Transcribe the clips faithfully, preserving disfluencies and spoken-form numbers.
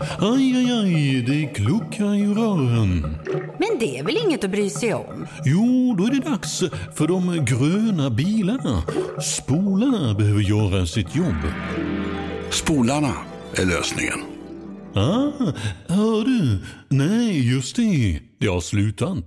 Aj, aj, aj, det kluckar i rören. Men det är väl inget att bry sig om? Jo, då är det dags för de gröna bilarna. Spolarna behöver göra sitt jobb. Spolarna är lösningen. Ah, hör du? Nej, just det. Det har slutat.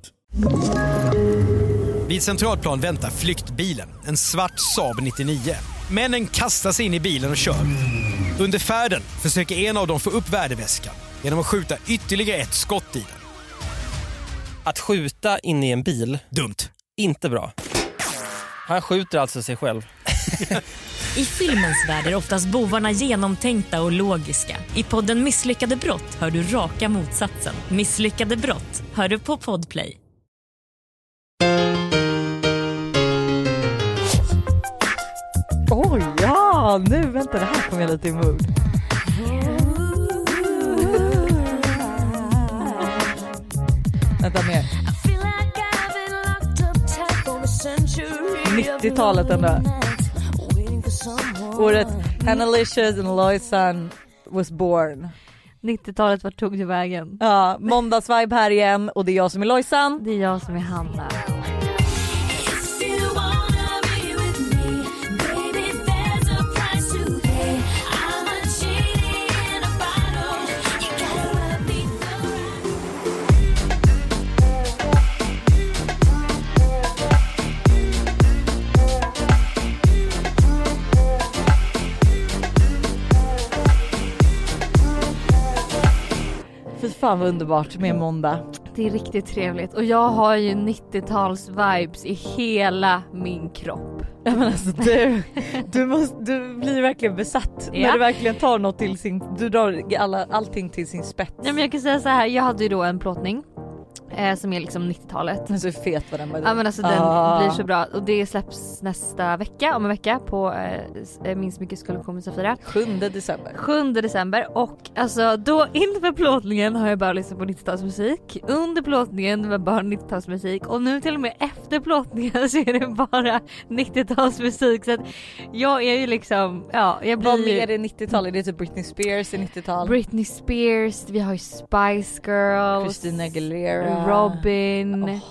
Vid Centralplan väntar flyktbilen, en svart Saab nittionio. Männen kastar sig in i bilen och kör. Under färden försöker en av dem få upp värdeväskan genom att skjuta ytterligare ett skott i den. Att skjuta in i en bil, dumt. Inte bra. Han skjuter alltså sig själv. I filmens värld är oftast bovarna genomtänkta och logiska. I podden Misslyckade brott hör du raka motsatsen. Misslyckade brott hör du på Podplay. Oj, oh, ja, nu vänta, det här kommer jag lite i mood. Vänta mer. nittiotalet ändå. Året Hannah Licious and Loisan was born. nittiotalet, vart tog du vägen? Ja, måndagsvibe här igen. Och det är jag som är Loisan. Det är jag som är Hanna. Fy fan vad underbart med måndag. Det är riktigt trevligt. Och jag har ju nittio-tals vibes i hela min kropp. Ja, men alltså du, du, måste, du blir verkligen besatt. Ja. När du verkligen tar något till sin... Du drar alla, allting till sin spets. Ja, men jag kan säga så här. Jag hade ju då en plåtning. Eh, som är liksom nittiotalet. Men så fet var den var. Ja, men alltså den ah. blir så bra. Och det släpps nästa vecka, om en vecka, på eh, Minst mycket skollektion med Safira. sjunde december. sjunde december. Och alltså då inför plåtningen har jag bara lyssnat på nittiotalsmusik. Under plåtningen var bara nittiotalsmusik. Och nu till och med efter plåtningen så är det bara nittiotalsmusik. Så att jag är ju liksom, ja, jag blir... Vad mer är nittiotal? Är det typ Britney Spears i nittiotal? Britney Spears, vi har ju Spice Girls, Christina Aguilera, Robin, oh.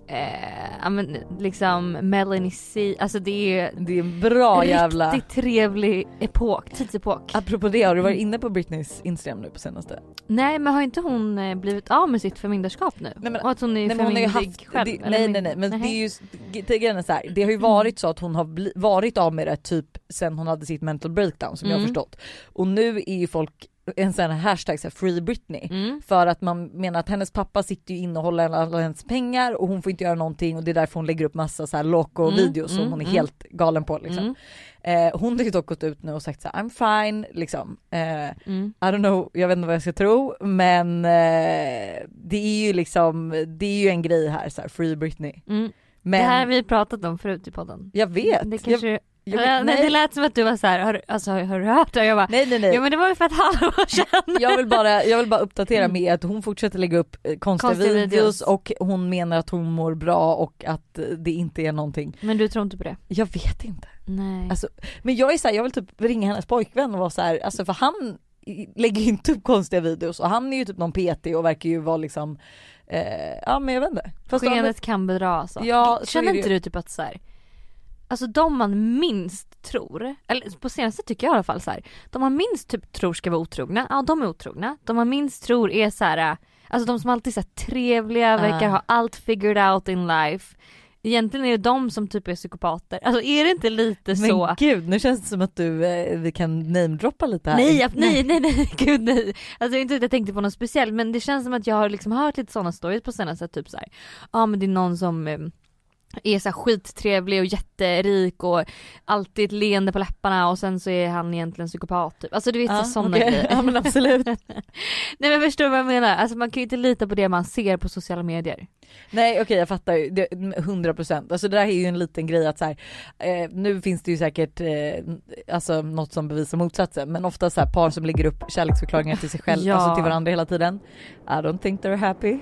eh, men liksom Melanie C. Alltså det är, det är en bra jävla riktigt trevlig epok, tidsepok. Apropå det, har du varit inne på Britneys Instagram nu på senaste? Nej, men har inte hon blivit av med sitt förmyndarskap nu? Nej, men, och att hon är nej, men hon har ju haft, själv, det, nej, nej, nej, men nej. Det är ju det, så här, det har ju varit så att hon har bli, varit av med det typ sen hon hade sitt mental breakdown som mm. jag har förstått. Och nu är ju folk en sån här hashtag så här, Free Britney, mm. för att man menar att hennes pappa sitter ju inne och håller alla hennes pengar och hon får inte göra någonting och det är därför hon lägger upp massa så här loco mm. videos som mm. hon är mm. helt galen på liksom. Mm. Eh, hon har ju dock gått ut nu och sagt så här, I'm fine liksom. Eh, mm. I don't know, jag vet inte vad jag ska tro, men eh, det är ju liksom det är ju en grej här så här, Free Britney. Mm. Men det här har vi pratat om förut i podden. Jag vet. Det kanske jag... Jag, nej. nej, det lät som att du var så här, har, alltså, har du hört det? Jag bara, nej, nej, nej. Ja, men det var ju för ett halvår sedan. Jag vill bara, jag vill bara uppdatera mm. med att hon fortsätter lägga upp konstiga, konstiga videos, videos och hon menar att hon mår bra och att det inte är någonting. Men du tror inte på det? Jag vet inte. Nej. Alltså, men jag är så här, jag vill typ ringa hennes pojkvän och vara så här, alltså för han lägger ju inte upp konstiga videos och han är ju typ någon P T och verkar ju vara liksom eh, ja men jag vet inte. Skenet kan bedra alltså. Ja, känner inte du typ att så här, alltså de man minst tror, eller på senaste tycker jag i alla fall så här, de man minst typ tror ska vara otrogna, ja de är otrogna. De man minst tror är så här, alltså de som alltid är så här trevliga, uh. verkar ha allt figured out in life. Egentligen är det de som typ är psykopater. Alltså är det inte lite men så? Men gud, nu känns det som att du, eh, vi kan namedroppa lite här. Nej, nej, nej, nej, gud nej. Alltså inte att jag tänkte på något speciellt, men det känns som att jag har liksom hört lite sådana stories på senaste typ så här. Ja, men det är någon som eh, är så här skittrevlig och jätterik och alltid ett leende på läpparna och sen så är han egentligen psykopat typ. Alltså du vet ja, sådana okay. grejer. Ja men absolut. Nej men förstår du vad jag menar? Alltså man kan ju inte lita på det man ser på sociala medier. Nej okej okay, jag fattar ju, det, hundra procent. Alltså det där är ju en liten grej att så här, eh, nu finns det ju säkert eh, alltså något som bevisar motsatsen, men ofta så här par som lägger upp kärleksförklaringar till sig själv, ja. Alltså till varandra hela tiden. I don't think they're happy.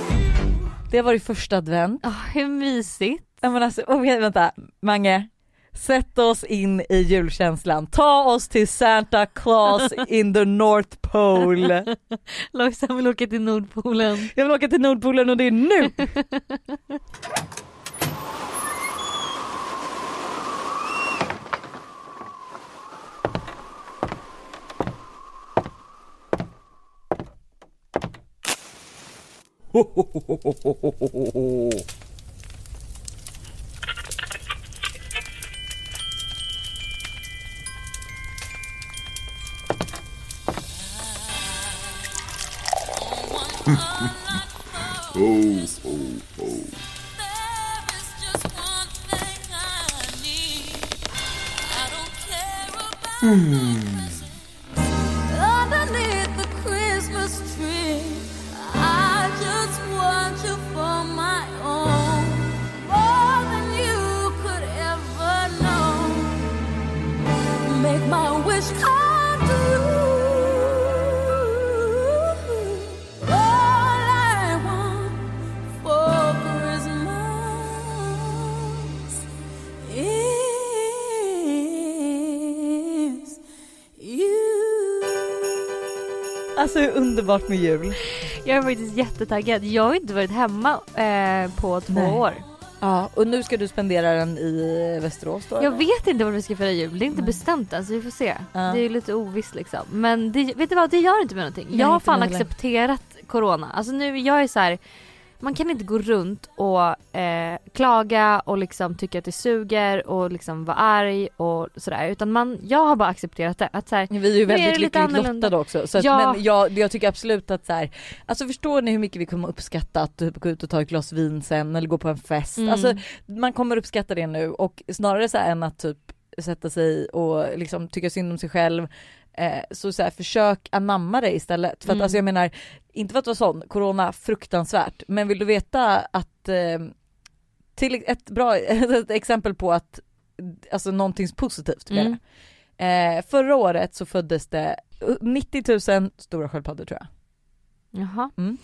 Det var ju första advent. Oh, hur mysigt. Ja men alltså, oh, vänta, Mange. Sätt oss in i julkänslan. Ta oss till Santa Claus in the North Pole. Lojsan vill åka till Nordpolen. Jag vill åka till Nordpolen och det är nu. Oh, oh, oh. Underneath the Christmas tree, I just want you for my own, more than you could ever know. Make my wish come true. All I want for Christmas is you. Alltså hur underbart med jul. Jag är faktiskt jättetaggad. Jag har inte varit hemma eh, på två Nej. år. Ja, och nu ska du spendera den i Västerås då? Jag eller? vet inte vad vi ska fira jul. Det är inte Nej. bestämt än, så vi får se. Ja. Det är lite ovisst liksom. Men det, vet du vad, det gör inte med någonting. Nej, jag har inte fan mig heller. accepterat corona. Alltså nu, jag är så här. Man kan inte gå runt och eh, klaga och liksom tycka att det suger och liksom vara arg och sådär. Utan man, jag har bara accepterat det. Att så här, Vi är ju nu är det väldigt lite lyckligt annorlunda. lottade också. Så att, Ja. Men jag, jag tycker absolut att så här, alltså förstår ni hur mycket vi kommer uppskatta att typ gå ut och ta ett glas vin sen eller gå på en fest. Mm. Alltså man kommer uppskatta det nu och snarare så här än att typ sätta sig och liksom tycka synd om sig själv. Eh, så, så här, försök anamma det istället. För att Mm. alltså jag menar, inte för att vara sån, corona fruktansvärt. Men vill du veta att eh, till ett bra ett exempel på att alltså någonting positivt med Mm. det. Eh, förra året så föddes det nittio tusen stora sköldpaddor tror jag. Jaha. Mm.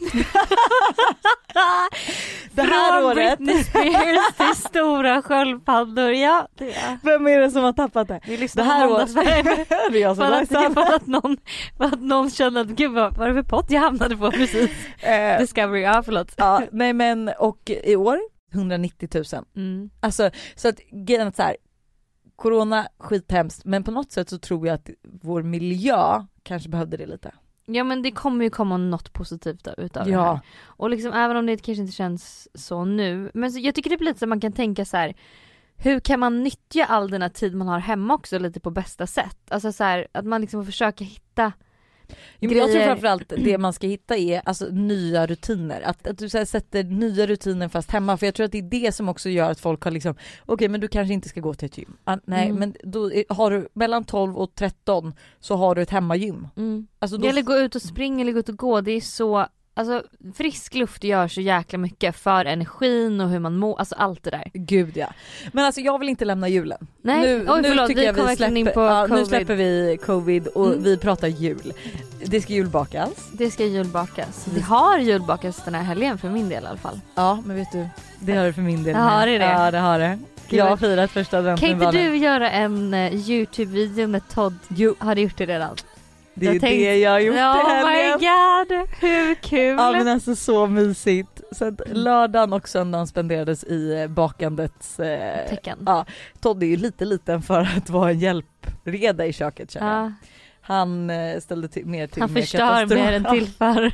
Det här Från året. Britney Spears till stora sköldpaddor. Ja, det är. Vem är det som har tappat det? Vi lyssnar Det här på året. Måndagsvärme. Det är jag som För att, läser. för, att någon, för att någon kände att gud vad var det för pott jag hamnade på precis. Eh, Discovery, ja förlåt. ja, nej men och i år hundranittio tusen. Mm. Alltså så att grejen är så här, corona skithemskt men på något sätt så tror jag att vår miljö kanske behövde det lite. Ja men det kommer ju komma något positivt då, utav det Ja. här. Och liksom även om det kanske inte känns så nu. Men så, jag tycker det blir lite så man kan tänka så här. Hur kan man nyttja all den här tid man har hemma också lite på bästa sätt? Alltså så här, att man liksom får försöka hitta Jo, men jag tror grejer. framförallt det man ska hitta är alltså nya rutiner. Att, att du så här, sätter nya rutiner fast hemma. För jag tror att det är det som också gör att folk har liksom okej okay, men du kanske inte ska gå till ett gym. Ah, nej Mm. men då är, har du mellan tolv och tretton så har du ett hemmagym. Mm. Alltså då, Eller gå ut och springa eller gå ut och gå. Det är så, alltså frisk luft gör så jäkla mycket för energin och hur man mår, alltså allt det där. Gud ja. Men alltså jag vill inte lämna julen. Nej, Nu, oj nu förlåt, tycker vi jag kommer vi verkligen in släpper, på ja, nu covid. släpper vi covid och Mm. vi pratar jul. Det ska julbakas. Det ska julbakas. Vi har julbakas den här helgen för min del i alla fall. Ja men vet du, det har det för min del. Ja, har det det? Ja det har det. Gud, Jag har vad- firat första adventen Kan inte med du göra en uh, YouTube-video med Todd? Jo. Har du gjort det redan? Det är Jag tänkte- det jag har gjort Oh i my helgen. god, hur kul! Ja men alltså så mysigt. Så att lördagen och söndagen spenderades i eh, bakandets eh, Tecken. ja, Todd är ju lite liten för att vara en hjälpreda i köket känner jag. Ja, Han eh, ställde till, mer till han med förstör katastrof. mer än tillför.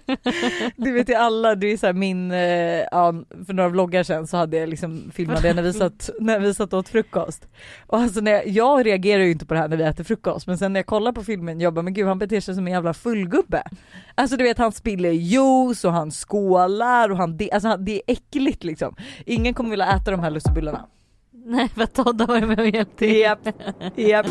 Du vet ju alla, det är så här min, eh, ja, för några vloggar sen så hade jag liksom filmat det när vi satt, när vi satt åt frukost. Och alltså när jag, jag reagerar ju inte på det här när vi äter frukost, men sen när jag kollar på filmen, jag bara men gud han beter sig som en jävla fullgubbe. Alltså du vet han spiller juice och han skålar och han, alltså han, det är äckligt liksom. Ingen kommer vilja äta de här lussebullarna. Nej, för att Todd har varit med och hjälpt till. Japp, japp.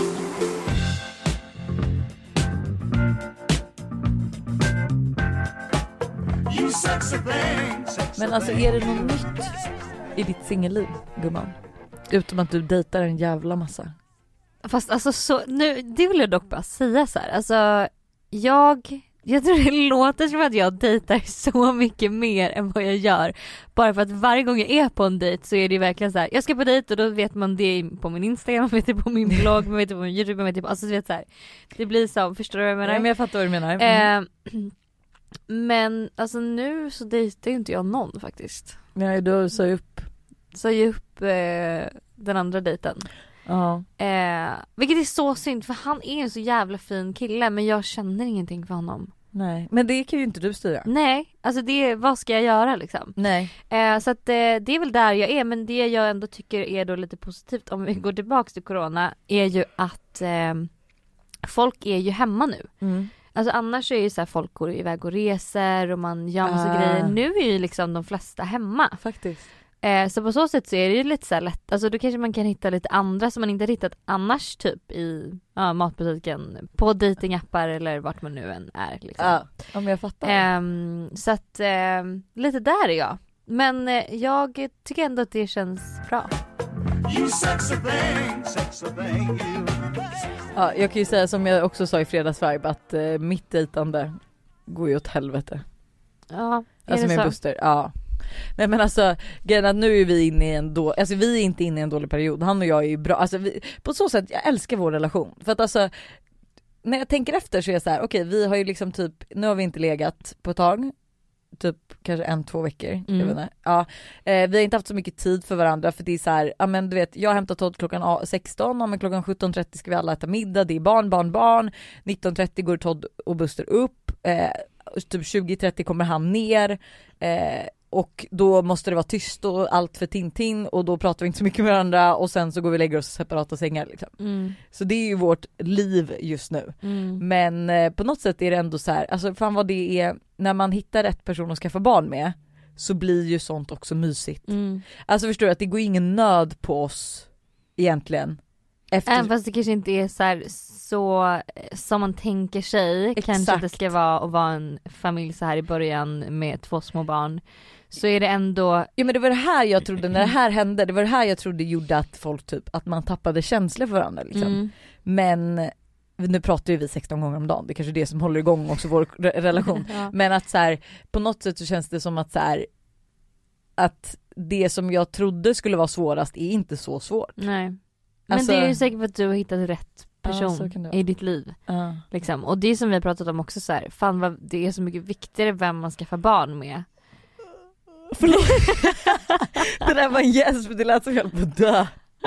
Men alltså är det något nytt i ditt singelliv, gumman? Utom att du dejtar en jävla massa. Fast alltså så, nu, det vill jag dock bara säga så här. Alltså, jag Jag tror det låter som att jag dejtar så mycket mer än vad jag gör. Bara för att varje gång jag är på en dejt så är det verkligen så här. Jag ska på dejt och då vet man det på min Instagram, man vet det på min blogg, man vet det på min YouTube, man vet det på, alltså du vet så här. Det blir så, förstår du vad jag menar? Ja, men jag fattar vad du menar. Mm. Eh, men alltså nu så dejtar ju inte jag någon faktiskt. Nej, du sa ju upp. Sa ju upp eh, den andra dejten. Ja. Eh, vilket är så synd för han är en så jävla fin kille men jag känner ingenting för honom. Nej, men det kan ju inte du styra. Nej, alltså det, vad ska jag göra liksom? Nej. Eh, så att eh, det är väl där jag är, men det jag ändå tycker är då lite positivt om vi går tillbaka till corona är ju att eh, folk är ju hemma nu. Mm. Alltså annars är ju så här, folk går iväg och reser och man gör massa Ah. grejer. Nu är ju liksom de flesta hemma. Faktiskt. Eh, så på så sätt så är det ju lite så här lätt, alltså då kanske man kan hitta lite andra som man inte hittat annars typ i ja, matbutiken, på datingappar eller vart man nu än är liksom. Ja, om jag fattar. Eh, så att eh, lite där är jag. Men eh, jag tycker ändå att det känns bra. Ja, jag kan ju säga som jag också sa i fredagsvibe att eh, mitt dejtande går ju åt helvete. Ja, är alltså det med så? Buster, ja. Nej men alltså grejen att nu är vi inne i en då, alltså vi är inte inne i en dålig period. Han och jag är ju bra, alltså vi, på så sätt jag älskar vår relation. För att alltså när jag tänker efter så är jag så här, okej okay, vi har ju liksom typ, nu har vi inte legat på ett tag. Typ kanske en, två veckor. Mm. Jag vet inte. Ja, eh, vi har inte haft så mycket tid för varandra för det är så här, ja men du vet, jag hämtar Todd klockan sexton, och men klockan sjutton trettio ska vi alla äta middag, det är barn, barn, barn. nitton trettio går Todd och Buster upp, eh, typ tjugo trettio kommer han ner, eh, och då måste det vara tyst och allt för Tintin och då pratar vi inte så mycket med varandra och sen så går vi och lägger oss i separata sängar liksom. Mm. Så det är ju vårt liv just nu. Mm. Men eh, på något sätt är det ändå så här, alltså fan vad det är, när man hittar rätt person att skaffa barn med så blir ju sånt också mysigt. Mm. Alltså förstår du att det går ingen nöd på oss egentligen. Efter... Även fast det kanske inte är så här, så som man tänker sig. Exakt. Kanske att det ska vara att vara en familj så här i början med två små barn. Så är det ändå... Ja men det var det här jag trodde, när det här hände, det var det här jag trodde gjorde att folk typ, att man tappade känslor för varandra liksom. Mm. Men nu pratar ju vi sexton gånger om dagen, det är kanske är det som håller igång också vår re- relation. Ja. Men att så här, på något sätt så känns det som att så här, att det som jag trodde skulle vara svårast är inte så svårt. Nej. Men Alltså- det är ju säkert för att du har hittat rätt Ja, person så kan det vara. i ditt liv. Ja. Liksom. Och det är som vi har pratat om också så här, fan vad, det är så mycket viktigare vem man skaffar barn med. Förlåt. Det där var en gäsp, det lät som jag höll på att dö.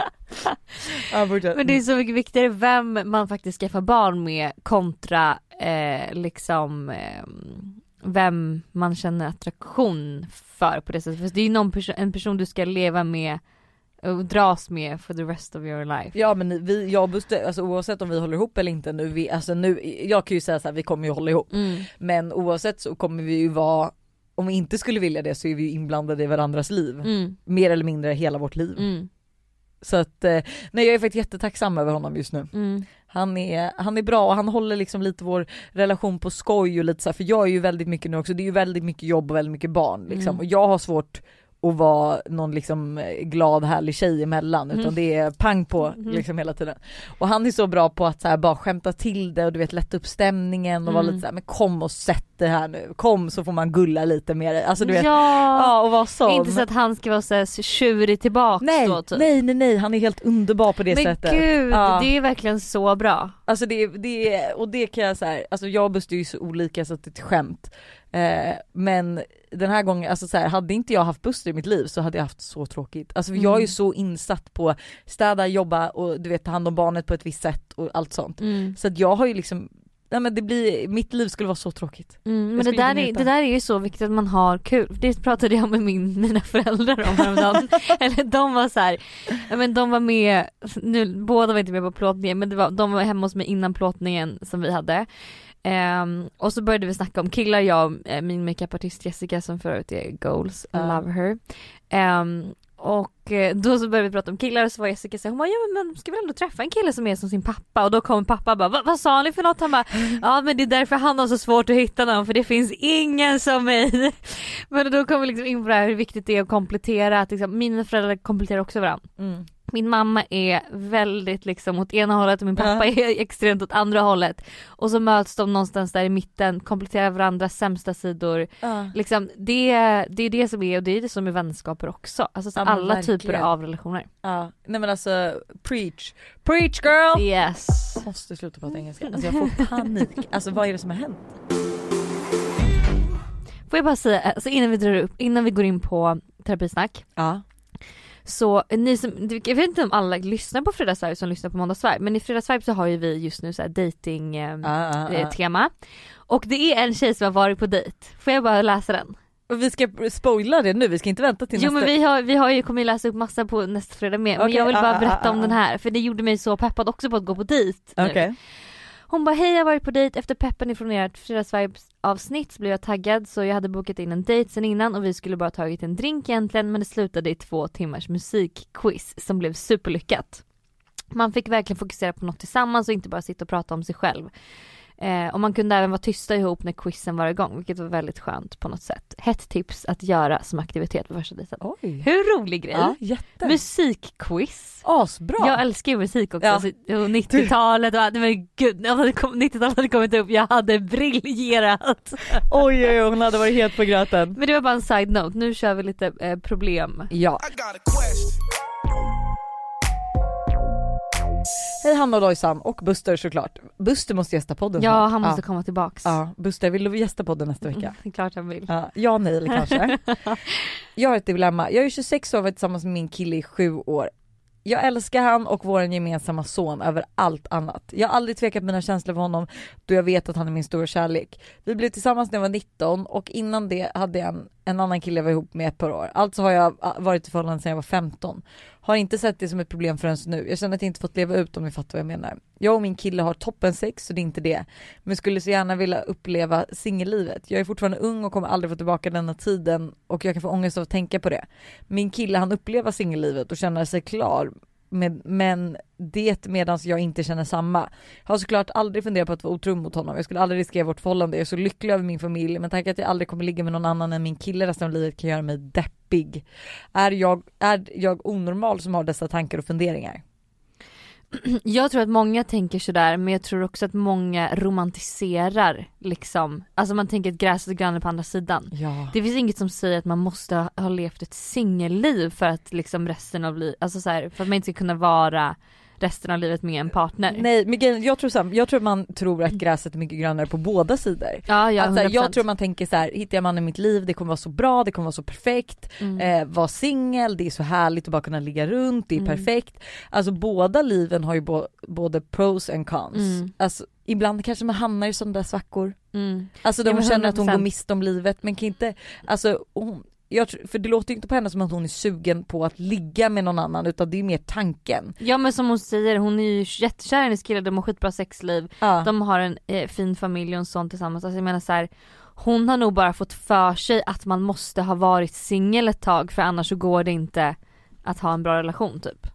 Ja, fortsätt. Men det är så mycket viktigare vem man faktiskt skaffar barn med kontra eh, liksom eh, vem man känner attraktion för på det sättet. För det är ju någon perso- en person du ska leva med och dras med for the rest of your life. Ja men vi, jag och Buster, alltså oavsett om vi håller ihop eller inte nu, vi, alltså nu, jag kan ju säga så här, vi kommer ju hålla ihop. Mm. Men oavsett så kommer vi ju vara, om vi inte skulle vilja det så är vi ju inblandade i varandras liv. Mm. Mer eller mindre hela vårt liv. Mm. Så att, eh, nej jag är faktiskt jättetacksam över honom just nu. Mm. Han är, han är bra och han håller liksom lite vår relation på skoj och lite så här, för jag är ju väldigt mycket nu också, det är ju väldigt mycket jobb och väldigt mycket barn liksom. Mm. Och jag har svårt att vara någon liksom glad härlig tjej emellan, utan Mm. det är pang på Mm. liksom hela tiden. Och han är så bra på att så här, bara skämta till det och du vet lätta upp stämningen och vara Mm. lite så här, men kom och sätt det här nu, kom så får man gulla lite mer. Alltså du vet, Ja, ja och vara sån. inte så att han ska vara så här tjurig tillbaka nej, då, typ. nej nej nej, han är helt underbar på det Men sättet. gud, Ja. det är verkligen så bra. Alltså det, det, och det kan jag så här, alltså jag och Buster är ju så olika så att det är ett skämt. Eh, men den här gången, alltså så här, hade inte jag haft Buster i mitt liv så hade jag haft så tråkigt. Alltså Mm. jag är ju så insatt på städa, jobba och du vet ta hand om barnet på ett visst sätt och allt sånt. Mm. Så att jag har ju liksom, nej men det blir, mitt liv skulle vara så tråkigt. Mm, men Jag det skulle där, inte är, njuta. det där är ju så viktigt att man har kul. Det pratade jag med min, mina föräldrar om häromdagen. Eller de var så här, ja, men de var med, nu, båda var inte med på plåtningen, men det var, de var hemma hos mig innan plåtningen som vi hade. Um, och så började vi snacka om killar, jag och min makeupartist Jessica som förut är goals, I Ja. love her. Um, och eh, då så började vi prata om killar och så var Jessica så hon bara, ja men man ska väl ändå träffa en kille som är som sin pappa, och då kom pappa bara, Va, vad sa ni för något? Han bara, ja men det är därför han har så svårt att hitta någon, för det finns ingen som mig. Men då kom vi liksom in på det här hur viktigt det är att komplettera, att liksom, mina föräldrar kompletterar också varandra. Mm. Min mamma är väldigt liksom åt ena hållet och min pappa Ja. är extremt åt andra hållet. Och så möts de någonstans där i mitten, kompletterar varandras sämsta sidor. Ja. Liksom, det, det är det som är, och det är det som är vänskaper också. Alltså så Ja, men alla verkligen. typer av relationer. Ja. Nej men alltså, preach. Preach girl! Yes. Jag måste sluta prata engelska. Alltså jag får panik. Alltså vad är det som har hänt? Får jag bara säga, alltså innan vi drar upp, innan vi går in på terapisnack. Ja. Så ni som, jag vet inte om alla lyssnar på Fredagsvibe som lyssnar på Måndagsvibe, men i Fredagsvibe så har ju vi just nu så här dating eh, Ah, ah, ah. tema. Och det är en tjej som har varit på dejt. Får jag bara läsa den? Och vi ska spoila det nu, vi ska inte vänta till Jo nästa. men vi har, vi har ju kommer läsa upp massa på nästa fredag med. Men Okej, jag vill bara ah, berätta ah, om ah, den ah. här, för det gjorde mig så peppad också på att gå på dejt nu. Okej. Hon bara, hej jag har varit på dejt efter peppen ifrån ert Fredagsvibes avsnitt så blev jag taggad, så jag hade bokat in en dejt sen innan och vi skulle bara tagit en drink egentligen, men det slutade i två timmars musikquiz som blev superlyckat. Man fick verkligen fokusera på något tillsammans och inte bara sitta och prata om sig själv. Eh, och man kunde även vara tysta ihop när quizen var igång, vilket var väldigt skönt på något sätt. Hett tips att göra som aktivitet på första dejten. Oj. Hur rolig grej? Ja, jätte. Musikquiz. Asbra. Jag älskar ju musik också. Ja. Alltså, och nittiotalet och det var gud, när hade kom, nittiotalet hade kommit upp, jag hade briljerat. Oj, oj, hon hade varit helt på gröten. Men det var bara en side note. Nu kör vi lite eh, problem. Ja. Hej Hanna och Lojsan och Buster såklart. Buster måste gästa podden Ja, snart. han måste ja. komma tillbaks. Ja, Buster, vill du gästa podden nästa vecka? Det är klart han vill. Ja, ja nej eller kanske. Jag har ett dilemma. Jag är tjugosex år och varit tillsammans med min kille i sju år. Jag älskar han och vår gemensamma son över allt annat. Jag har aldrig tvekat mina känslor för honom då jag vet att han är min stora kärlek. Vi blev tillsammans när jag var nitton och innan det hade jag en, en annan kille jag var ihop med ett par år. Alltså har jag varit i förhållande sedan jag var femton. Har inte sett det som ett problem förrän nu. Jag känner att jag inte fått leva ut, om ni fattar vad jag menar. Jag och min kille har toppen sex så det är inte det. Men skulle så gärna vilja uppleva singellivet. Jag är fortfarande ung och kommer aldrig få tillbaka denna tiden och jag kan få ångest av att tänka på det. Min kille han upplever singellivet och känner sig klar. Med, men det medan jag inte känner samma. Jag har såklart aldrig funderat på att vara otrogen mot honom. Jag skulle aldrig riskera vårt förhållande. Jag är så lycklig över min familj, men tack att jag aldrig kommer ligga med någon annan än min kille resten av livet kan göra mig deppig. Är jag, är jag onormal som har dessa tankar och funderingar? Jag tror att många tänker sådär, men jag tror också att många romantiserar liksom. Alltså man tänker att gräset är grönare på andra sidan. Ja. Det finns inget som säger att man måste ha, ha levt ett singelliv för att liksom resten av livet, alltså så här, för att man inte ska kunna vara resten av livet med en partner. Nej, men jag tror så, jag tror att man tror att gräset är mycket grönare på båda sidor. Ja, ja, att, så här, jag hundra procent. tror man tänker så här, hittar jag mannen i mitt liv, det kommer vara så bra, det kommer vara så perfekt. Mm. Eh, vara singel, det är så härligt att bara kunna ligga runt, det är Mm. perfekt. Alltså båda liven har ju bo- både pros and cons. Mm. Alltså ibland kanske man hamnar i sådana där svackor. Mm. Alltså de Ja, men känner att hon hundra procent. går miste om livet, men kan inte, alltså hon, jag, tror- för det låter ju inte på henne som att hon är sugen på att ligga med någon annan, utan det är mer tanken. Ja, men som hon säger, hon är ju jättekär i hennes kille, de har skitbra sexliv. Ja. De har en eh, fin familj och en sån tillsammans. Alltså jag menar så här, hon har nog bara fått för sig att man måste ha varit singel ett tag, för annars så går det inte att ha en bra relation typ.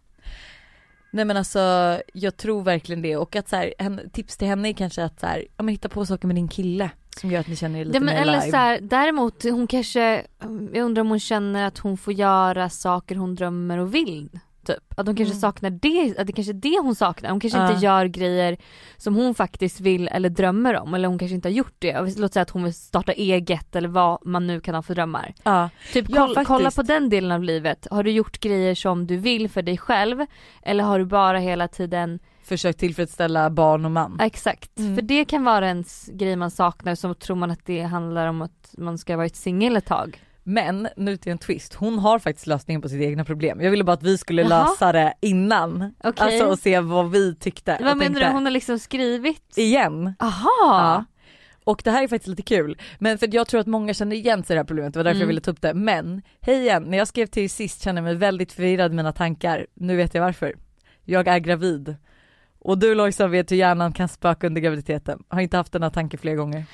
Nej men alltså jag tror verkligen det, och att så här, en, tips till henne är kanske att så här, ja, men hitta på saker med din kille som gör att ni känner er lite Ja, men mer eller alive. så här, däremot hon kanske, jag undrar om hon känner att hon får göra saker hon drömmer och vill typ. Att hon kanske Mm. saknar det, att det kanske är det hon saknar. Hon kanske Ja. inte gör grejer som hon faktiskt vill eller drömmer om, eller hon kanske inte har gjort det. Och låt säga att hon vill starta eget eller vad man nu kan ha för drömmar. Ja. Typ Ja, koll, faktiskt. kolla på den delen av livet. Har du gjort grejer som du vill för dig själv, eller har du bara hela tiden Försök tillfredsställa barn och man. exakt, Mm. för det kan vara en s- grej man saknar, så tror man att det handlar om att man ska ha varit singel ett tag. Men nu till en twist, hon har faktiskt lösningen på sitt egna problem. Jag ville bara att vi skulle Jaha. lösa det innan. Okej. Alltså och se vad vi tyckte. Vad och menar tänkte. du? Hon har liksom skrivit? Igen. Aha! Ja. Och det här är faktiskt lite kul. Men för jag tror att många känner igen sig i det här problemet. Det var därför Mm. jag ville ta upp det. Men, hej igen. När jag skrev till sist kände jag mig väldigt förvirrad i mina tankar. Nu vet jag varför. Jag är gravid. Och du Lojsan vet hur hjärnan kan spöka under graviditeten. Har inte haft den här tanken flera gånger.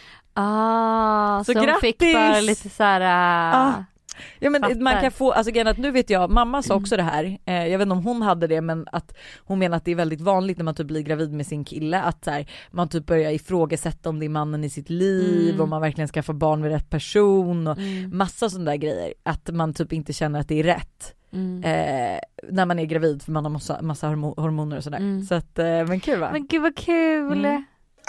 Ah, Så så hon fick grattis! bara lite såhär... Ah. Ja men Fattar. man kan få, alltså grejen är att nu vet jag, mamma sa också det här, eh, jag vet inte om hon hade det, men att hon menar att det är väldigt vanligt när man typ blir gravid med sin kille, att så här, man typ börjar ifrågasätta om det är mannen i sitt liv, Mm. om man verkligen ska få barn med rätt person och Mm. massa sådana där grejer, att man typ inte känner att det är rätt. Mm. Eh, när man är gravid för man har massa, massa hormoner och sådär. Mm. Så att, eh, men kul va? Men gud vad kul! Mm.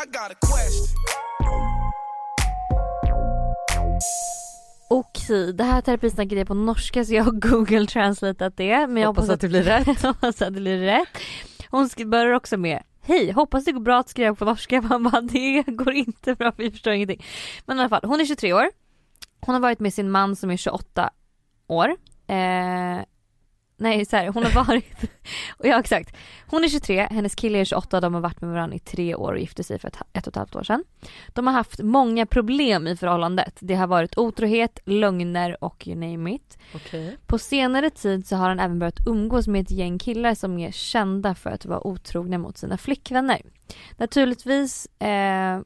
Okej, det här terapisnacket är på norska så jag har Google translateat det. Men jag hoppas, hoppas att det blir rätt. hoppas att det blir rätt. Hon börjar också med: hej, hoppas det går bra att skriva på norska. Man bara, det går inte bra, vi förstår ingenting. Men i alla fall, hon är tjugotre år. Hon har varit med sin man som är tjugoåtta år. Eh, nej, så här, hon har varit... ja, exakt. Hon är tjugotre, hennes kille är tjugoåtta. De har varit med varandra i tre år och gifte sig för ett, ett och ett halvt år sedan. De har haft många problem i förhållandet. Det har varit otrohet, lögner och you name it. Okay. På senare tid så har han även börjat umgås med ett gäng killar som är kända för att vara otrogna mot sina flickvänner. Naturligtvis... Eh,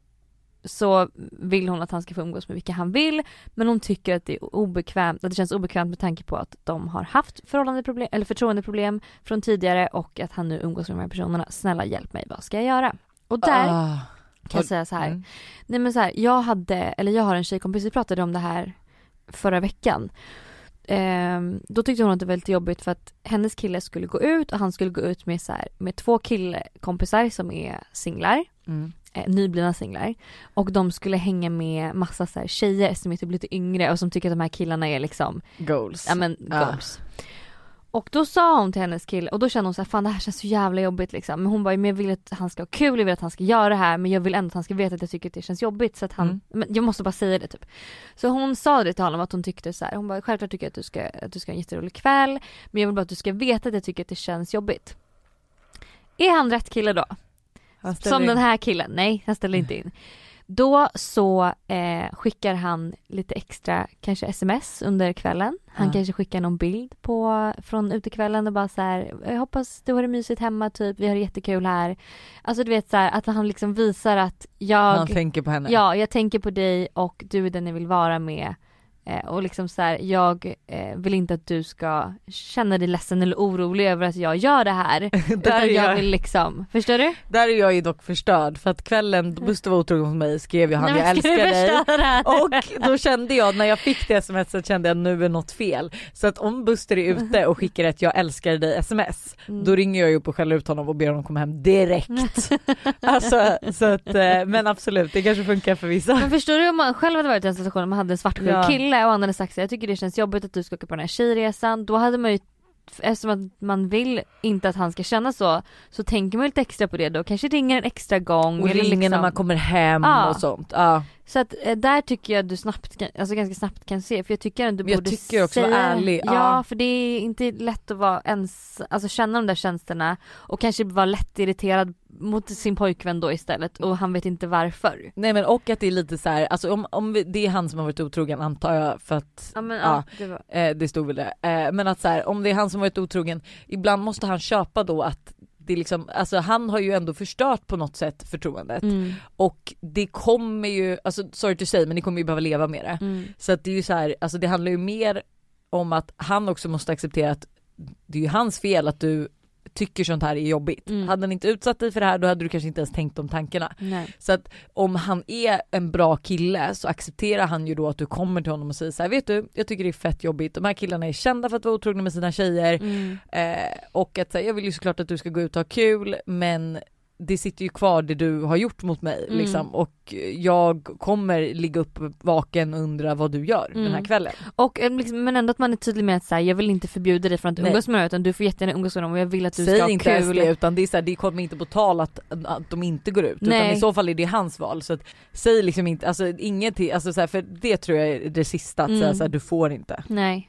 så vill hon att han ska få umgås med vilka han vill, men hon tycker att det är obekvämt, att det känns obekvämt med tanke på att de har haft förhållandeproblem eller förtroendeproblem från tidigare och att han nu umgås med de här personerna. Snälla hjälp mig, vad ska jag göra? Och där ah, kan jag säga så här. Mm. Nej men så här, jag hade eller jag har en tjejkompis, vi pratade om det här förra veckan. Ehm, då tyckte hon att det var väldigt jobbigt för att hennes kille skulle gå ut och han skulle gå ut med så här, med två killkompisar som är singlar. Mm. Nyblivna singlar och de skulle hänga med massa så här tjejer som är typ lite yngre och som tycker att de här killarna är liksom goals. Ja men goals. Ah. Och då sa hon till hennes kille och då kände hon så här, fan det här känns så jävla jobbigt liksom. Men hon bara, men jag vill att han ska ha kul, jag vill att han ska göra det här, men jag vill ändå att han ska veta att jag tycker att det känns jobbigt så att han, mm. men jag måste bara säga det typ. Så hon sa det till honom att hon tyckte så här, hon bara, självklart tycker jag att du ska att du ska ha en jätterolig kväll, men jag vill bara att du ska veta att jag tycker att det känns jobbigt. Är han rätt kille då? Som in. Den här killen. Nej, han ställer inte in. Då så eh, skickar han lite extra kanske sms under kvällen. Han ja. kanske skickar någon bild på från utekvällen och bara så här, jag hoppas du har det mysigt hemma typ, vi har det jättekul här. Alltså du vet så här, att han liksom visar att jag han tänker på henne. Ja, jag tänker på dig och du är den jag vill vara med. Eh, och liksom så här, jag eh, vill inte att du ska känna dig ledsen eller orolig över att jag gör det här. Utan jag, jag vill liksom, förstår du? Där är jag ju dock förstörd för att kvällen då Buster var otrogen mot mig skrev jag han nej, jag älskar dig. Och då kände jag när jag fick det sms så kände jag nu är något fel. Så att om Buster är ute och skickar ett jag älskar dig sms mm. då ringer jag ju upp och skäller ut honom och ber honom komma hem direkt. Alltså så att men absolut det kanske funkar för vissa. Men förstår du om man själv hade varit i en situation där man hade en svartsjuk ja. kille och han hade sagt så jag tycker det känns jobbigt att du ska åka på den här tjejresan, då hade man ju, eftersom att man vill inte att han ska känna så, så tänker man lite extra på det då, kanske ringer en extra gång och eller ringer liksom, när man kommer hem ja. och sånt. Ja. Så att där tycker jag du snabbt kan, alltså ganska snabbt kan se, för jag tycker att du jag borde tycker också säga, vara ärlig. Ja, ja, för det är inte lätt att vara ens, alltså känna de där känslorna och kanske vara lätt irriterad mot sin pojkvän då istället och han vet inte varför. Nej men och att det är lite så här, alltså om, om vi, det är han som har varit otrogen antar jag för att ja, men, ja, ja det, var... eh, det stod väl det. Eh, men att så här, om det är han som har varit otrogen, ibland måste han köpa då att det är liksom, alltså han har ju ändå förstört på något sätt förtroendet mm. och det kommer ju, alltså sorry to say men ni kommer ju behöva leva med det. Mm. Så att det är ju så här, alltså det handlar ju mer om att han också måste acceptera att det är ju hans fel att du tycker sånt här är jobbigt. Mm. Hade han inte utsatt dig för det här då hade du kanske inte ens tänkt de tankarna. Nej. Så att om han är en bra kille så accepterar han ju då att du kommer till honom och säger så här, vet du, jag tycker det är fett jobbigt. De här killarna är kända för att vara otrogna med sina tjejer mm. eh, och att så här, jag vill ju såklart att du ska gå ut och ha kul men det sitter ju kvar det du har gjort mot mig mm. liksom, och jag kommer ligga upp vaken och undra vad du gör mm. den här kvällen. Och liksom, men ändå att man är tydlig med att så här, jag vill inte förbjuda dig från att umgås med dem utan du får jättegärna umgås med dem och jag vill att du säg ska ha inte kul. Det, utan det är så här, det kommer inte på tal att, att de inte går ut. Nej. Utan i så fall är det hans val. Så att, säg liksom inte, alltså ingenting, alltså så här, för det tror jag är det sista att mm. säga så här, du får inte. Nej.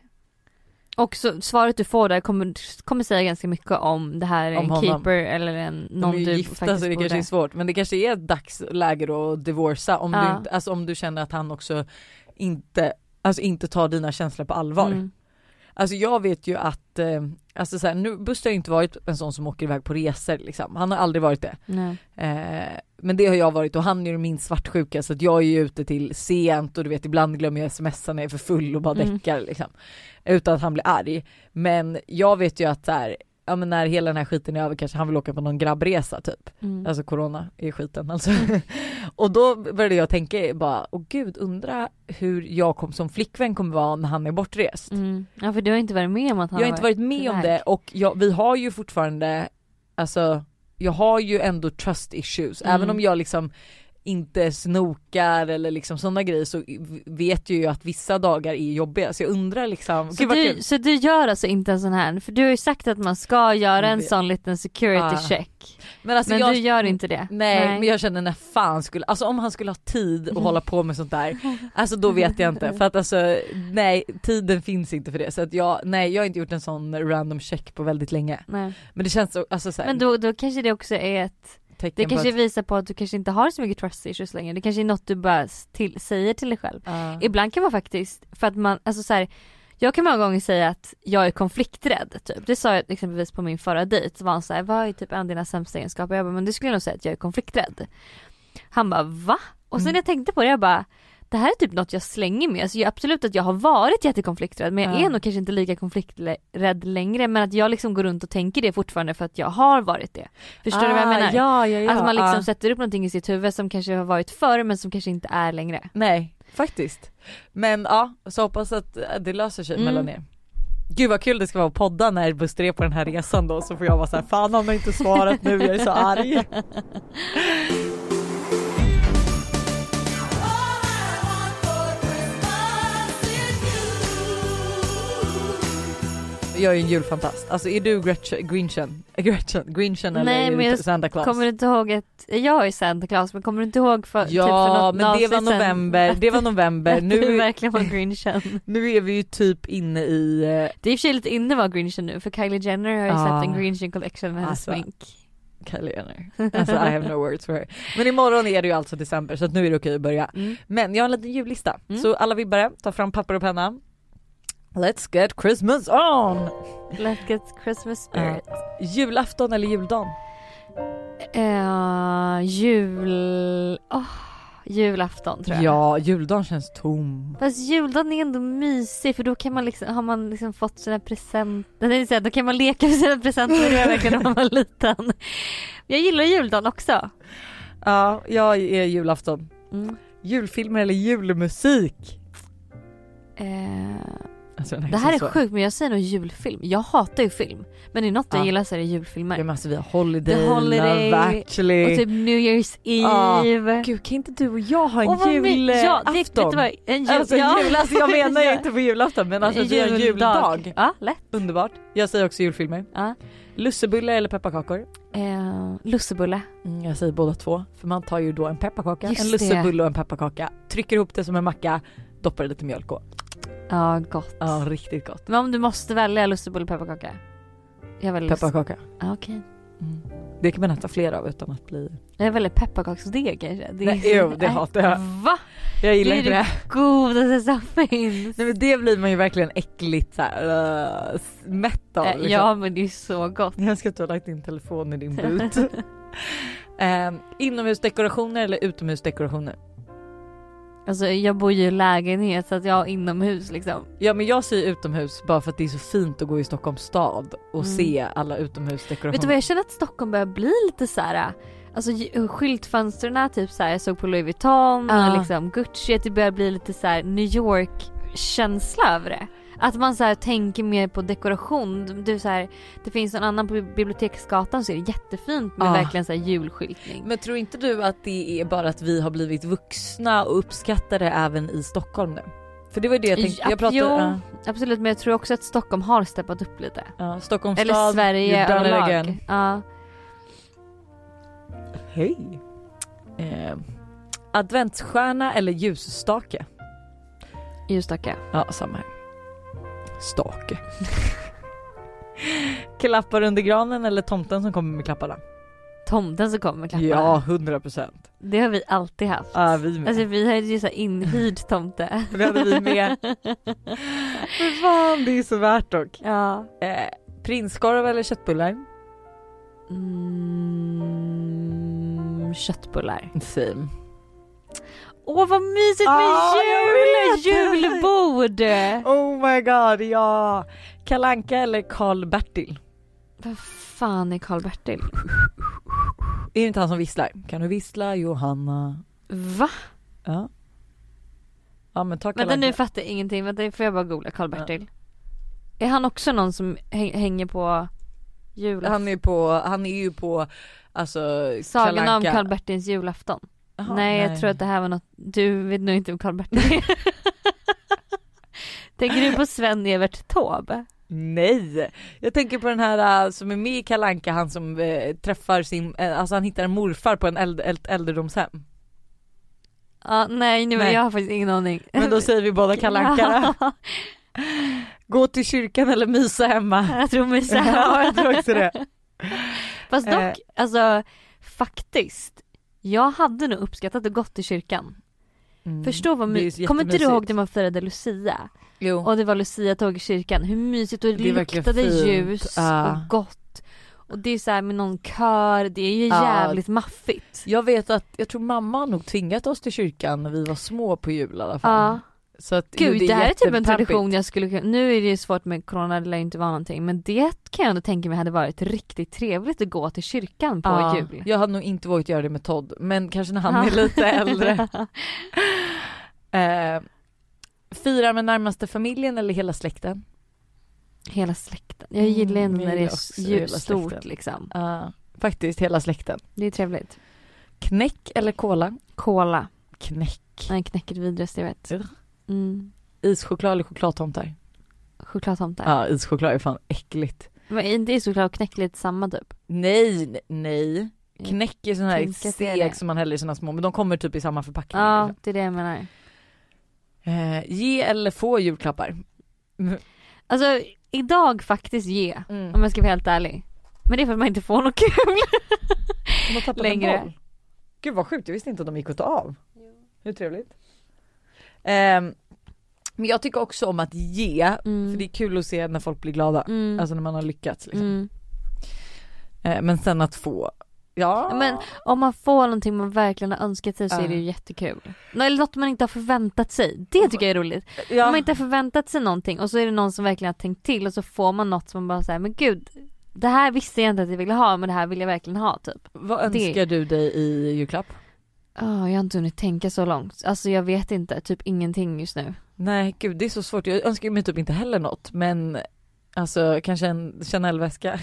Och så, svaret du får där kommer, kommer säga ganska mycket om det här är en keeper eller en någon de är du gifta, faktiskt så det borde. Kanske är svårt, men det kanske är ett dagsläge då att divorca om, ja. du inte, alltså om du känner att han också inte, alltså inte tar dina känslor på allvar. Mm. Alltså jag vet ju att eh, alltså så här, nu Buster har inte varit en sån som åker iväg på resor liksom. Han har aldrig varit det. Nej. Eh, men det har jag varit och han är ju min svartsjuka så att jag är ju ute till sent och du vet ibland glömmer jag smsa när jag är för full och bara mm. däckar liksom. Utan att han blir arg. Men jag vet ju att så här, ja, men när hela den här skiten är över kanske han vill åka på någon grabbresa typ. Mm. Alltså corona är skiten alltså. Och då började jag tänka bara, åh gud, undra hur jag kom, som flickvän kommer vara när han är bortrest. Mm. Ja, för du har inte varit med om att han Jag har inte varit med om det, och jag, vi har ju fortfarande, alltså jag har ju ändå trust issues, Mm. även om jag liksom inte snokar eller liksom sådana grejer, så vet jag ju att vissa dagar är jobbiga, så jag undrar liksom så, du, så du gör alltså inte en sån här, för du har ju sagt att man ska göra en sån liten security Ah. check, men, alltså men jag, du gör inte det. nej, nej men jag känner när fan skulle, alltså om han skulle ha tid att hålla på med sånt där, alltså då vet jag inte, för att alltså nej, tiden finns inte för det, så att jag, nej jag har inte gjort en sån random check på väldigt länge. Nej. Men det känns så, alltså så här, men då, då kanske det också är ett tecken det kanske på att, visar på att du kanske inte har så mycket trust issues längre. Det kanske är något du bara till, säger till dig själv. uh. Ibland kan man faktiskt, för att man, alltså så här, jag kan många gånger säga att jag är konflikträdd typ. Det sa jag exempelvis på min förra dejt. Var han så här, vad är typ en av dina sämsta egenskaper? Jag bara, men det skulle jag nog säga att jag är konflikträdd. Han bara, va? Och sen Mm. när jag tänkte på det, jag bara, det här är typ något jag slänger med. Alltså jag, absolut att jag har varit jättekonflikträdd, men jag Ja. är nog kanske inte lika konflikträdd längre, men att jag liksom går runt och tänker det fortfarande för att jag har varit det. Förstår du vad jag menar? Ja, ja, ja. Att man liksom Ja. sätter upp någonting i sitt huvud som kanske har varit förr men som kanske inte är längre. Nej, faktiskt. Men ja, så hoppas att det löser sig Mm. mellan er. Gud vad kul det ska vara att podda när Buster är på den här resan då, så får jag vara så här, fan han har inte svarat nu, jag är så arg. Jag är en julfantast. Alltså är du Gretchen, Grinchen, Gretchen, Grinchen Nej, eller är men du jag Santa Claus? Kommer du inte ihåg att jag är Santa Claus, men kommer du inte ihåg för, Ja, typ för något men det var avsnitt sen november, att- det var november. att Nu, du verkligen var Grinchen. nu är vi ju typ inne i... eh, Det är i och för sig lite inne att vara Grinchen nu, för Kylie Jenner har ju Ah. släppt en Grinchen collection med hennes Alltså. smink. Kylie Jenner. Alltså I have no words for her. Men imorgon är det ju alltså december, så att nu är det okej att börja. Mm. Men jag har en liten jullista. Mm. Så alla vibbare, ta fram papper och penna. Let's get Christmas on! Let's get Christmas spirit. Julafton eller juldagen? Uh, jul... Oh, julafton tror jag. Ja, juldagen känns tom. Fast juldagen är ändå mysig, för då kan man liksom, har man liksom fått sina presenter. Det vill säga, då kan man leka med sina presenter. Det var verkligen när man var liten. Jag gillar juldagen också. Ja, jag är julafton. Mm. Julfilmer eller julmusik? Eh, Alltså, det här är sjukt, men jag säger nog julfilm. Jag hatar ju film, men det är något jag Ja. gillar så är det julfilmer. Ja, men alltså, vi har Holiday, The Holiday Love Actually. och typ New Year's Ja. Eve. Gud, kan inte du och jag ha en Och vad my- julafton? Ja, det, vet du vad? En jul, Alltså, ja. jul, alltså jag menar ju inte på julafton, men alltså vi har en juldag. Ja, lätt. Underbart. Jag säger också julfilmer. Ja. Lussebulle eller pepparkakor? Eh, lussebulle. Mm, jag säger båda två. För man tar ju då en pepparkaka, Just en lussebulle och en pepparkaka. Trycker ihop det som en macka, doppar det lite mjölk och. Ja, gott. Ja, riktigt gott. Men om du måste välja lussebulle eller pepparkaka? Jag väljer lust- Pepparkaka. Ja, okej. Mm. Det kan man äta fler av utan att bli... Jag väljer pepparkaksdeg kanske. Det är Nej, jo, det hatar jag. Va? Jag gillar Det är inte det. det godaste som finns. Nej, men det blir man ju verkligen äckligt så här, uh, mätt av. Eh, Liksom. Ja, men det är så gott. Jag ska ta lagt din telefon i din but. um, inomhusdekorationer eller utomhusdekorationer? Alltså jag bor ju i lägenhet så att jag har inomhus liksom. Ja, men jag säger utomhus bara för att det är så fint att gå i Stockholms stad och Mm. se alla utomhusdekorationer. Vet du vad, jag känner att Stockholm börjar bli lite så här. Alltså j- skyltfönsterna typ så här, jag såg på Louis Vuitton Ja. och liksom Gucci, att det börjar bli lite så här New York känsla över det. Att man så här tänker mer på dekoration. Du, så här, det finns en annan på Biblioteksgatan så är det jättefint med Ja. verkligen så här julskyltning. Men tror inte du att det är bara att vi har blivit vuxna och uppskattar det även i Stockholm nu? För det var det jag tänkte. Jag pratade, jo, ja. absolut, men jag tror också att Stockholm har steppat upp lite. Ja, Stockholms Eller stad, Sverige you've done it överlag. again. Ja. Hej. Eh, adventsstjärna eller ljusstake? Ljusstake. Ja, samma här. Stake. Klappar under granen eller tomten som kommer med klapparna? Tomten som kommer med klapparna. Ja, hundra procent. Det har vi alltid haft. Ja, vi med. Alltså vi har ju så här inhyrd tomte. Det hade vi med. Men fan, det är så värt dock. Ja. Eh, prinskorv eller köttbullar? Mm, köttbullar. Same. Åh, vad mysigt med Ah, jag jul! vet. Julbord! Oh my god, ja. Kalle Anka eller Karl-Bertil? Vad fan är Karl-Bertil? Är det inte han som visslar? Kan du vissla, Johanna? Va? Ja. Ja men ta Vänta, nu fattar jag ingenting. Vänta, får jag bara googla Karl-Bertil. Ja. Är han också någon som hänger på julafton? Han är på, han är ju på alltså Sagan om Karl-Bertils julafton. Aha, nej, nej, jag tror att det här var något. Du vet nog inte om Karl-Bertil är. Tänker du på Sven-Evert Taube? Nej, jag tänker på den här uh, som är med i Kalle Anka, han som uh, träffar sin, uh, alltså han hittar en morfar på en eld, eld, äldredomshem. Ja, nej, nu, nej, jag har faktiskt ingen aning. Men då säger vi båda Kalle Anka. Gå till kyrkan eller mysa hemma. Jag tror mysa hemma. Ja, jag tror också det. Fast dock, eh. alltså faktiskt, jag hade nog uppskattat att gå till kyrkan. Mm. Förstå vad mysigt. Kommer inte du ihåg när man firade Lucia? Jo. Och det var Lucia-tåg i kyrkan. Hur mysigt, och det, det luktade ljus uh. och gott. Och det är så här med någon kör, det är ju uh. jävligt maffigt. Jag vet att, jag tror mamma har nog tvingat oss till kyrkan när vi var små på jul i alla fall. Uh. Så att, Gud, jo, det, det här är typ en pampigt. tradition jag skulle kunna, nu är det ju svårt med corona, det lär inte vara någonting, men det kan jag ändå tänka mig hade varit riktigt trevligt att gå till kyrkan på ja, jul. Jag hade nog inte vågat göra det med Todd, men kanske när han är lite äldre. eh, firar med närmaste familjen eller hela släkten? Hela släkten. Jag gillar ändå mm, när det är stort släkten. Liksom. Uh, faktiskt hela släkten. Det är trevligt. Knäck eller kola? Kola. Knäck. Nej, knäcket vidrast, jag vet. Mm. Ischoklad eller chokladtomtar? Chokladtomtar. Ja, ischoklad är fan äckligt. Men är inte ischoklad och knäck lite samma typ? Nej, nej. Knäck är sån här steg som man häller i såna små, men de kommer typ i samma förpackning. Ja, liksom. Det är det jag menar. Eh, ge eller få julklappar? Alltså, idag faktiskt ge, mm. om jag ska vara helt ärlig. Men det är för att man inte får något kul. De har tappat längre. En boll. Gud vad sjukt, jag visste inte att de gick att ta av. Jo. Hur trevligt. Eh, men jag tycker också om att ge, mm. för det är kul att se när folk blir glada. Mm. Alltså när man har lyckats. Liksom. Mm. Eh, men sen att få, ja. Men om man får någonting man verkligen har önskat sig så uh. är det ju jättekul. Eller något man inte har förväntat sig. Det tycker jag är roligt. Ja. Om man inte har förväntat sig någonting och så är det någon som verkligen har tänkt till och så får man något som man bara säger, men gud, det här visste jag inte att jag ville ha, men det här vill jag verkligen ha typ. Vad önskar det... du dig i julklapp? Oh, jag har inte hunnit tänka så långt. Alltså jag vet inte, typ ingenting just nu. Nej, gud det är så svårt. Jag önskar mig typ inte heller något, men alltså kanske en Chanel-väska.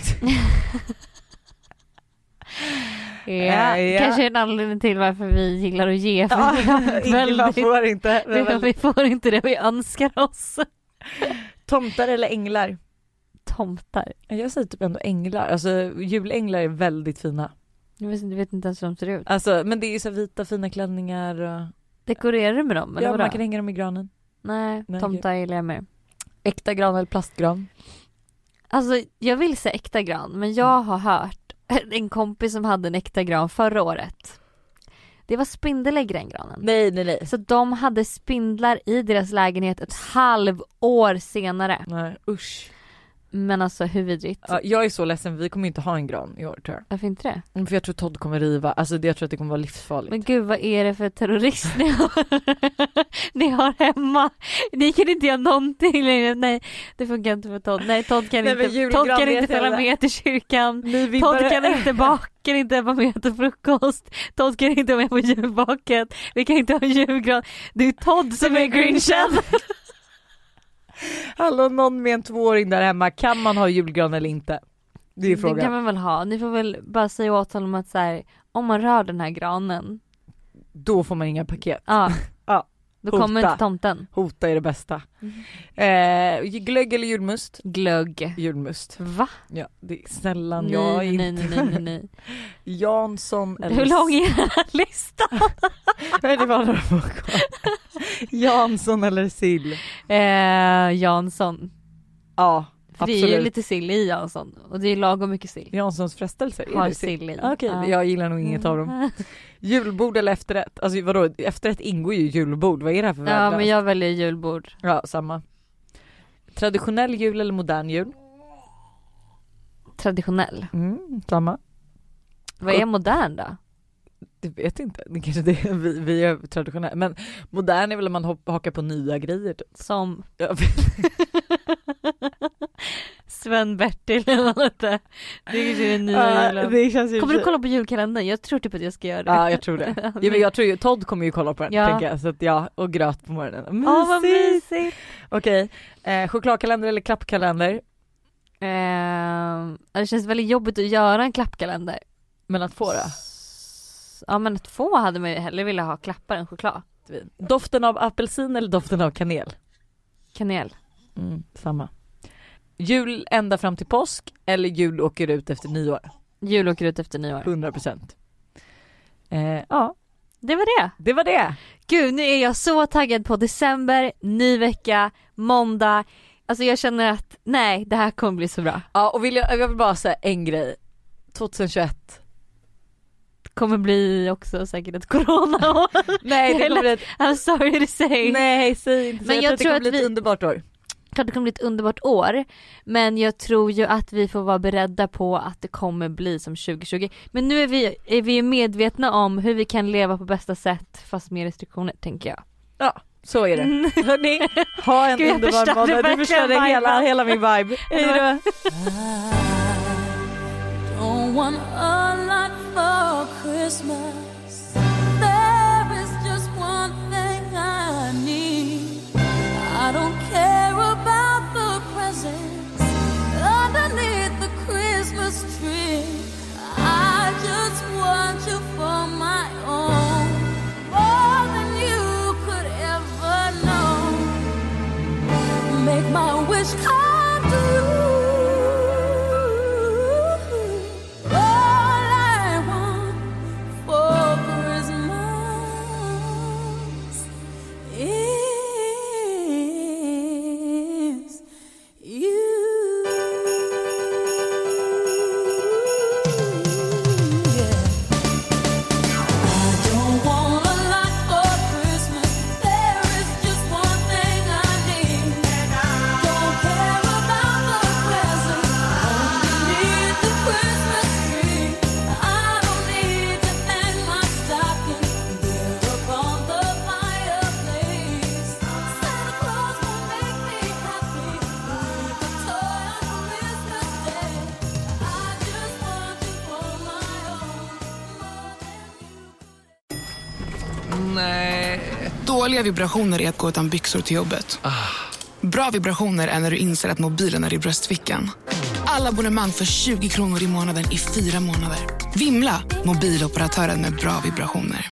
Ja, ja, kanske en anledning till varför vi gillar att ge. För ja, väldigt, får inte, vi, väldigt... vi får inte det vi önskar oss. Tomtar eller änglar? Tomtar. Jag säger typ ändå änglar. Alltså julänglar är väldigt fina. Jag vet, jag vet inte ens hur de ser ut. Alltså, men det är ju så vita fina klänningar. Och... Dekorerar du med dem? Eller ja, vadå? Man kan hänga dem i granen. Nej, Nej tomtar gillar jag mer. Äkta gran eller plastgran? Alltså jag vill säga äkta gran, men jag har hört en kompis som hade en äkta gran förra året. Det var spindlar i den granen. Nej, nej, nej. Så de hade spindlar i deras lägenhet ett halvår senare. Nej, usch. Men alltså hur vidrigt. Ja, jag är så ledsen, vi kommer inte ha en gran i år tror jag. Varför inte det? För jag tror Todd kommer riva. Alltså det, jag tror att det kommer vara livsfarligt. Men gud, vad är det för terrorist ni har? Ni har hemma. Ni kan inte göra någonting längre. Nej, det funkar inte för Todd. Nej, Todd kan Nej, inte, Todd kan inte följa med till kyrkan. Todd bara... kan inte baka, kan inte vara med till frukost. Todd kan inte vara med på julbaket. Vi kan inte ha julgran. Det är Todd som är grinchen. Hallå, någon med en tvååring där hemma, kan man ha julgran eller inte? Det är frågan. Det kan man väl ha. Ni får väl bara säga åt honom att så här, om man rör den här granen, då får man inga paket. Ja, ja. Då Hota. kommer inte tomten. Hota är det bästa. Mm. Eh, glögg eller julmust? Glögg. Julmust. Va? Ja, det är sällan nej, jag nej, inte. Nej, nej, nej, nej. Jansson eller... Hur lång är den här listan? Nej, det var några få kvar. Jansson eller sill? Eh, Jansson. Ja, för absolut. Det är ju lite sill i Jansson. Och det är lagom mycket sill. Janssons frestelse? Har sill i. Okej, okay, ja. Jag gillar nog inget av dem. Julbord eller efterrätt? Alltså vadå, efterrätt ingår ju julbord. Vad är det här för värld? Ja, men jag väljer julbord. Ja, samma. Traditionell jul eller modern jul? Traditionell. Mm, samma. Vad är modern då? Det vet inte. Det kanske det är, vi, vi är traditionella. Men modern är väl om man hopp, hakar på nya grejer. Typ. Som? Ja. Sven-Bertil eller något. Det är ju en ny Ja, det känns ju Kommer du kolla på julkalendern? Jag tror typ att jag ska göra det. Ja, jag tror det. Ja, men jag tror ju Todd kommer ju kolla på den, Ja. tänker jag. Så att ja, och gröt på morgonen. Ja, vad mysigt. Okej, eh, chokladkalender eller klappkalender? Eh, det känns väldigt jobbigt att göra en klappkalender. Men att få det? Ja, men att få hade man ju hellre vilja ha klappar än choklad. Doften av apelsin eller doften av kanel? Kanel. Mm, samma. Jul ända fram till påsk eller jul åker ut efter nyår? Jul åker ut efter nyår. hundra procent. Eh, ja, Det var det. det var det. Gud, nu är jag så taggad på december, ny vecka, måndag. Alltså jag känner att nej, det här kommer bli så bra. Ja, och vill jag, jag vill bara säga en grej. tjugohundratjugoett. Kommer bli också säkert ett corona. Nej, det kommer bli ett... I'm sorry to say. Nej, säg inte så. Men jag, jag tror att det kommer tror att bli ett vi- underbart år. Klart det kommer bli ett underbart år. Men jag tror ju att vi får vara beredda på att det kommer bli som tjugo tjugo. Men nu är vi, är vi medvetna om hur vi kan leva på bästa sätt fast med restriktioner, tänker jag. Ja, så är det. Hörrni, ha en Gud, jag underbar förstörde måndag. Du verkligen förstörde hela, viben. hela min vibe. Hej då. Don't want a lot for Christmas. There is just one thing I need. I don't care about the presents underneath the Christmas tree. I just want you for my own, more than you could ever know. Make my wish come true. All I want for Christmas is you. Yeah. I don't want a lot for Christmas. There is just one thing I need. Don't care about the presents underneath the Christmas tree. I don't need to hang my stocking there upon the fireplace. Santa Claus will make me happy with a toy on Christmas Day. I just want you for my own, more than you could. Nej. Dåliga vibrationer är att gå utan byxor till jobbet. Bra vibrationer är när du inser att mobilen är i bröstfickan. Alla abonnemang för tjugo kronor i månaden i fyra månader. Vimla! Mobiloperatören med bra vibrationer.